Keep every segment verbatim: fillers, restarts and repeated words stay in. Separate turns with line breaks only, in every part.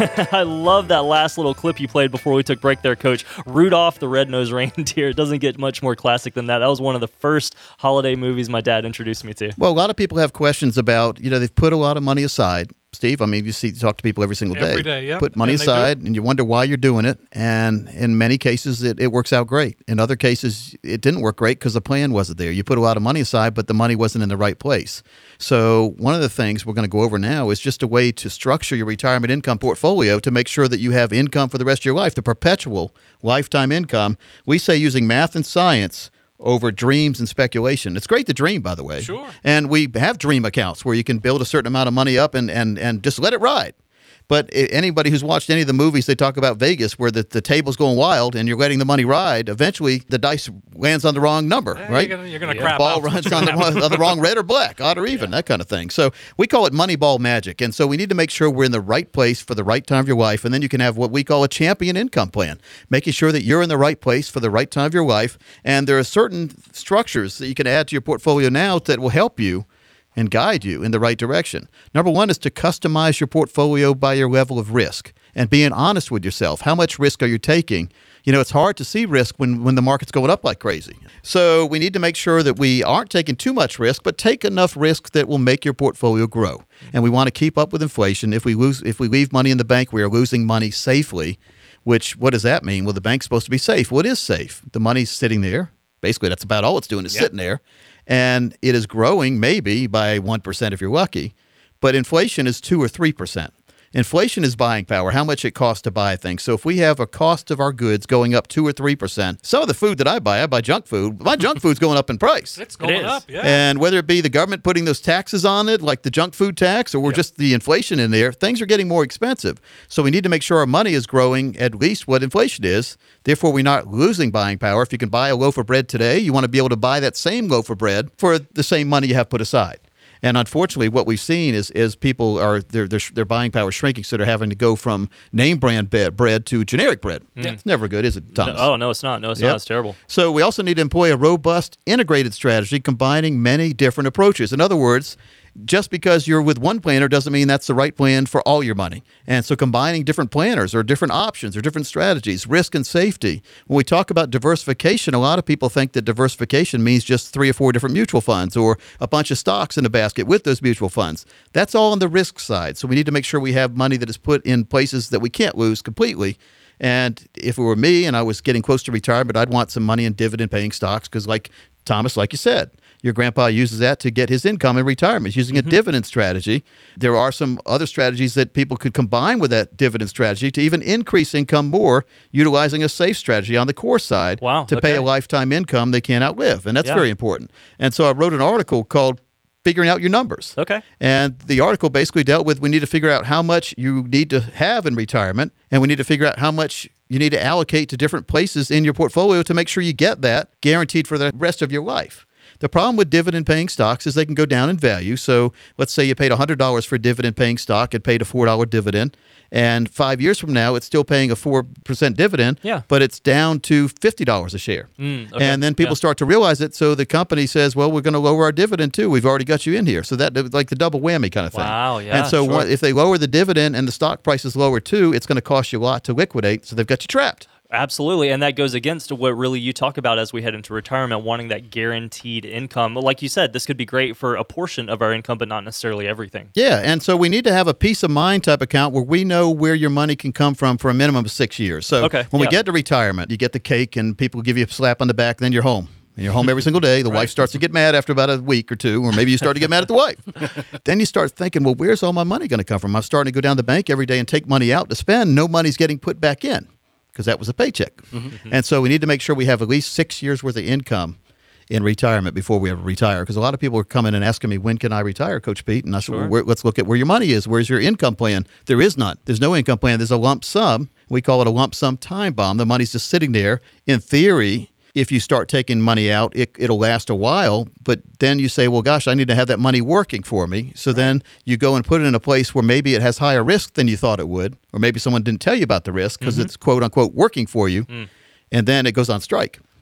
I love that last little clip you played before we took break there, Coach. Rudolph the Red-Nosed Reindeer. It doesn't get much more classic than that. That was one of the first holiday movies my dad introduced me to.
Well, a lot of people have questions about, you know, they've put a lot of money aside. Steve, I mean, you see, you talk to people every single day.
Every day, yeah.
Put money
And they
aside, and you wonder why you're doing it. And in many cases, it, it works out great. In other cases, it didn't work great because the plan wasn't there. You put a lot of money aside, but the money wasn't in the right place. So one of the things we're going to go over now is just a way to structure your retirement income portfolio to make sure that you have income for the rest of your life, the perpetual lifetime income. We say using math and science over dreams and speculation. It's great to dream, by the way.
Sure.
And we have dream accounts where you can build a certain amount of money up and, and, and just let it ride. But anybody who's watched any of the movies, they talk about Vegas where the, the table's going wild and you're letting the money ride. Eventually, the dice lands on the wrong number,
Yeah,
right?
You're going you're gonna
The
crap
ball
out.
runs on the, wrong- on the wrong red or black, odd or even, that kind of thing. So we call it money ball magic. And so we need to make sure we're in the right place for the right time of your life. And then you can have what we call a champion income plan, making sure that you're in the right place for the right time of your life. And there are certain structures that you can add to your portfolio now that will help you and guide you in the right direction. Number one is to customize your portfolio by your level of risk and being honest with yourself. How much risk are you taking? You know, it's hard to see risk when, when the market's going up like crazy. So we need to make sure that we aren't taking too much risk, but take enough risk that will make your portfolio grow. And we want to keep up with inflation. If we lose, if we leave money in the bank, we are losing money safely, which, what does that mean? Well, the bank's supposed to be safe. Well, it is safe. The money's sitting there. Basically, that's about all it's doing is
Yep.
sitting there. And it is growing maybe by one percent if you're lucky, but inflation is two or three percent. Inflation is buying power, how much it costs to buy things. So if we have a cost of our goods going up two or three percent, some of the food that I buy, I buy junk food. My junk food's going up in price.
It's going
is.
up, yeah.
And whether it be the government putting those taxes on it, like the junk food tax, or
Yep.
just the inflation in there, things are getting more expensive. So we need to make sure our money is growing at least what inflation is. Therefore, we're not losing buying power. If you can buy a loaf of bread today, you want to be able to buy that same loaf of bread for the same money you have put aside. And unfortunately, what we've seen is is people are their their their buying power shrinking, so they're having to go from name brand be- bread to generic bread. It's never good, is it, Thomas?
No, oh, no, it's not. No, it's
Yep.
not. It's terrible.
So we also need to employ a robust, integrated strategy combining many different approaches. In other words, just because you're with one planner doesn't mean that's the right plan for all your money. And so combining different planners or different options or different strategies, risk and safety. When we talk about diversification, a lot of people think that diversification means just three or four different mutual funds or a bunch of stocks in a basket with those mutual funds. That's all on the risk side. So we need to make sure we have money that is put in places that we can't lose completely. And if it were me and I was getting close to retirement, I'd want some money in dividend-paying stocks because, like Thomas, like you said, your grandpa uses that to get his income in retirement. He's using a dividend strategy. There are some other strategies that people could combine with that dividend strategy to even increase income more, utilizing a safe strategy on the core side
Wow,
to pay
okay.
a lifetime income they can't outlive. And that's
Yeah.
very important. And so I wrote an article called Figuring Out Your Numbers.
Okay.
And the article basically dealt with we need to figure out how much you need to have in retirement, and we need to figure out how much you need to allocate to different places in your portfolio to make sure you get that guaranteed for the rest of your life. The problem with dividend-paying stocks is they can go down in value. So let's say you paid one hundred dollars for a dividend-paying stock. It paid a four dollar dividend. And five years from now, it's still paying a four percent dividend,
Yeah.
but it's down to fifty dollars a share.
Mm, okay.
And then people
Yeah.
start to realize it. So the company says, well, we're going to lower our dividend too. We've already got you in here. So that like the double whammy kind of thing.
Wow, yeah,
And so
sure.
what, if they lower the dividend and the stock price is lower too, it's going to cost you a lot to liquidate. So they've got you trapped.
Absolutely, and that goes against what really you talk about as we head into retirement, wanting that guaranteed income. Like you said, this could be great for a portion of our income, but not necessarily everything.
Yeah, and so we need to have a peace of mind type account where we know where your money can come from for a minimum of six years. So
Okay,
when we
yeah.
get to retirement, you get the cake and people give you a slap on the back, then you're home. And you're home every single day. The wife starts to get mad after about a week or two, or maybe you start to get mad at the wife. Then you start thinking, well, where's all my money going to come from? I'm starting to go down to the bank every day and take money out to spend. No money's getting put back in because that was a paycheck.
Mm-hmm.
And so we need to make sure we have at least six years worth of income in retirement before we ever retire. Because a lot of people are coming and asking me, when can I retire, Coach Pete? And I said,
Sure.
well, where, let's look at where your money is. Where's your income plan? There is none. There's no income plan. There's a lump sum. We call it a lump sum time bomb. The money's just sitting there. In theory, if you start taking money out, it, it'll last a while. But then you say, well, gosh, I need to have that money working for me. So then you go and put it in a place where maybe it has higher risk than you thought it would, or maybe someone didn't tell you about the risk because it's quote unquote working for you. And then it goes on strike.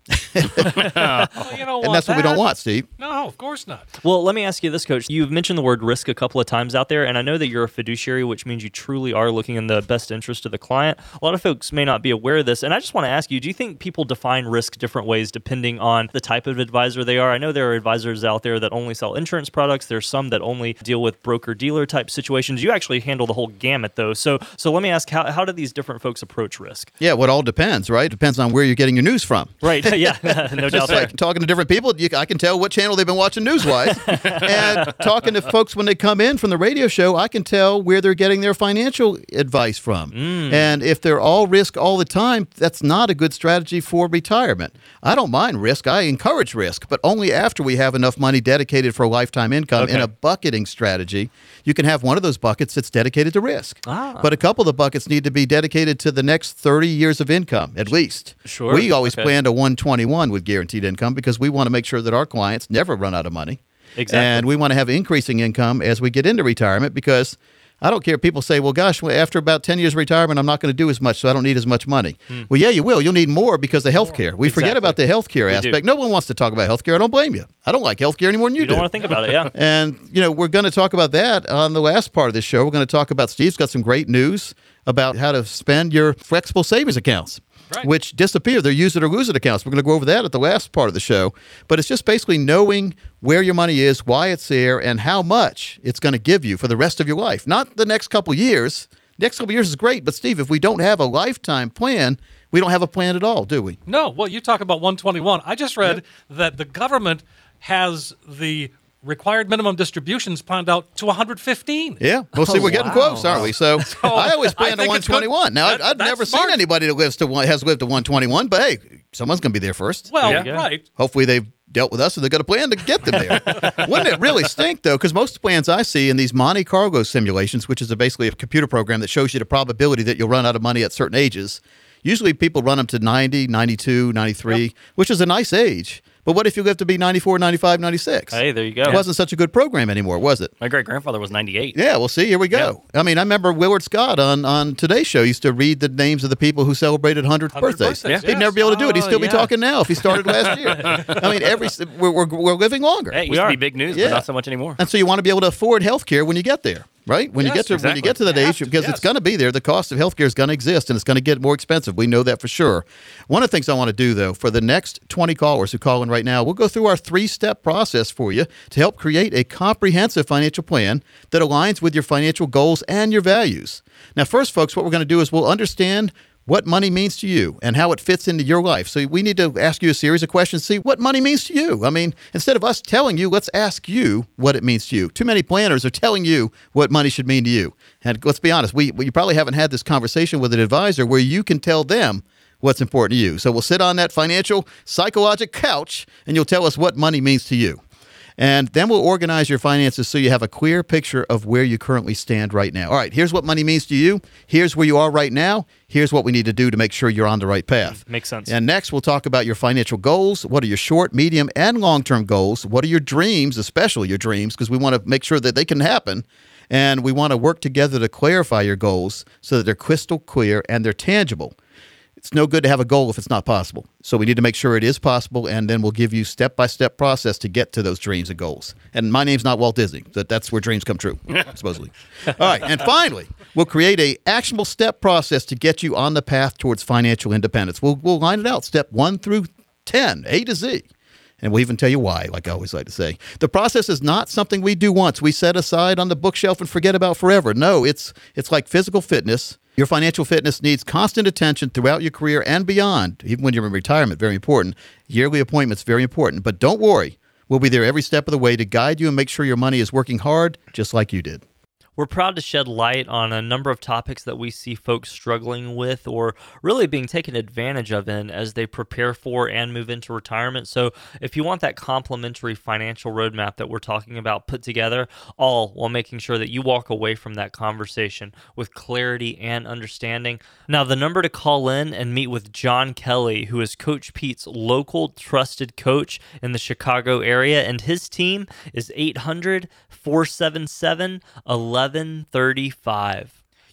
Well, you don't
And
want
that's what we don't
that.
want, Steve.
No, of course not.
Well, let me ask you this, Coach. You've mentioned the word risk a couple of times out there, and I know that you're a fiduciary, which means you truly are looking in the best interest of the client. A lot of folks may not be aware of this, and I just want to ask you, do you think people define risk different ways depending on the type of advisor they are? I know there are advisors out there that only sell insurance products. There's some that only deal with broker-dealer type situations. You actually handle the whole gamut, though. So so let me ask, how, how do these different folks approach risk?
Yeah, well, it all depends, right? Depends on where you're getting your news from.
Right, yeah, no doubt
Just
there.
like talking to different people, you, I can tell what channel they've been watching news-wise. And talking to folks when they come in from the radio show, I can tell where they're getting their financial advice from.
Mm.
And if they're all risk all the time, that's not a good strategy for retirement. I don't mind risk. I encourage risk, but only after we have enough money dedicated for a lifetime income.
Okay.
In a bucketing strategy, you can have one of those buckets that's dedicated to risk.
Ah.
But a couple of the buckets need to be dedicated to the next thirty years of income, at least.
Sure.
We always
Okay.
plan to one twenty-one with guaranteed income because we want to make sure that our clients never run out of money.
Exactly.
And we want to have increasing income as we get into retirement because I don't care. People say, well, gosh, well, after about ten years of retirement, I'm not going to do as much, so I don't need as much money. Well, yeah, you will. You'll need more because of health care. We forget
Exactly.
about the health care
We
aspect.
do.
No one wants to talk about health care. I don't blame you. I don't like health care any more than you,
You don't
do.
want to think about it, yeah.
And, you know, we're going to talk about that on the last part of this show. We're going to talk about Steve's got some great news about how to spend your flexible savings accounts,
Right.
which disappear. They're use it or lose it accounts. We're going to go over that at the last part of the show. But it's just basically knowing where your money is, why it's there, and how much it's going to give you for the rest of your life. Not the next couple years. Next couple years is great, but Steve, if we don't have a lifetime plan, we don't have a plan at all, do we?
No, well, you talk about one twenty-one. I just read that the government has the required minimum distributions planned out to one hundred fifteen.
Yeah. Well, see,
Oh,
we're getting
wow.
close, aren't we? So, I always plan
I
to
think
one
it's good.
twenty-one. Now,
That-
I've, I've
that's
never
smart.
seen anybody that lives to one, has lived to one twenty-one, but hey, someone's going to be there first.
Well,
Yeah.
right.
Hopefully they've dealt with us and they've got a plan to get them there. Wouldn't it really stink, though? Because most plans I see in these Monte Carlo simulations, which is a, basically a computer program that shows you the probability that you'll run out of money at certain ages, usually people run them to ninety, ninety-two, ninety-three,
Yep.
which is a nice age. But what if you live to be ninety-four, ninety-five, ninety-six?
Hey, there you go.
It wasn't such a good program anymore, was it?
My great grandfather was ninety-eight.
Yeah, well, see, here we go. I mean, I remember Willard Scott on, on Today's Show used to read the names of the people who celebrated one hundredth
one hundred
birthdays.
birthdays,
He'd
yes.
never be able to do it. He'd
Oh,
still be
yeah.
talking now if he started last year. I mean, every we're, we're, we're living longer.
Hey, it
We
used to
are.
be big news,
Yeah.
but not so much anymore.
And so you want to be able to afford health care when you get there, right? When you
Yes,
get to when
exactly.
you get to that
You have
age,
to,
because
yes.
it's going to be there. The cost of health care is going to exist, and it's going to get more expensive. We know that for sure. One of the things I want to do, though, for the next twenty callers who call in right now, we'll go through our three-step process for you to help create a comprehensive financial plan that aligns with your financial goals and your values. Now, first, folks, what we're going to do is we'll understand what money means to you and how it fits into your life. So we need to ask you a series of questions, see what money means to you. I mean, instead of us telling you, let's ask you what it means to you. Too many planners are telling you what money should mean to you. And let's be honest, we, we you probably haven't had this conversation with an advisor where you can tell them what's important to you. So we'll sit on that financial psychological couch and you'll tell us what money means to you. And then we'll organize your finances so you have a clear picture of where you currently stand right now. All right, here's what money means to you. Here's where you are right now. Here's what we need to do to make sure you're on the right path.
Makes sense.
And next, we'll talk about your financial goals. What are your short, medium, and long-term goals? What are your dreams, especially your dreams, because we want to make sure that they can happen. And we want to work together to clarify your goals so that they're crystal clear and they're tangible. It's no good to have a goal if it's not possible. So we need to make sure it is possible, and then we'll give you step-by-step process to get to those dreams and goals. And my name's not Walt Disney, but that's where dreams come true, supposedly. All right, and finally, we'll create a actionable step process to get you on the path towards financial independence. We'll, we'll line it out, step one through ten, A to Z. And we'll even tell you why, like I always like to say. The process is not something we do once. We set aside on the bookshelf and forget about forever. No, it's it's like physical fitness. Your financial fitness needs constant attention throughout your career and beyond, even when you're in retirement, very important. Yearly appointments, very important. But don't worry. We'll be there every step of the way to guide you and make sure your money is working hard just like you did.
We're proud to shed light on a number of topics that we see folks struggling with or really being taken advantage of in as they prepare for and move into retirement. So if you want that complimentary financial roadmap that we're talking about put together, all while making sure that you walk away from that conversation with clarity and understanding. Now, the number to call in and meet with John Kelly, who is Coach Pete's local trusted coach in the Chicago area, and his team is eight hundred, four seven seven, eleven thirty-five.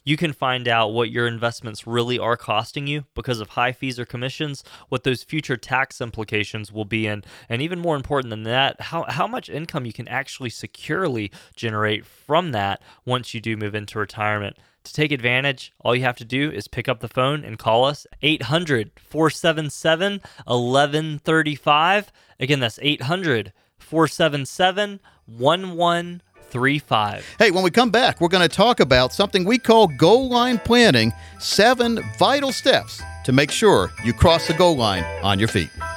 You can find out what your investments really are costing you because of high fees or commissions, what those future tax implications will be, and, and even more important than that, how, how much income you can actually securely generate from that once you do move into retirement. To take advantage, all you have to do is pick up the phone and call us, eight hundred, four seven seven, one one three five. Again, that's eight hundred, four seven seven, one one three five.
Hey, when we come back, we're going to talk about something we call goal line planning, seven vital steps to make sure you cross the goal line on your feet.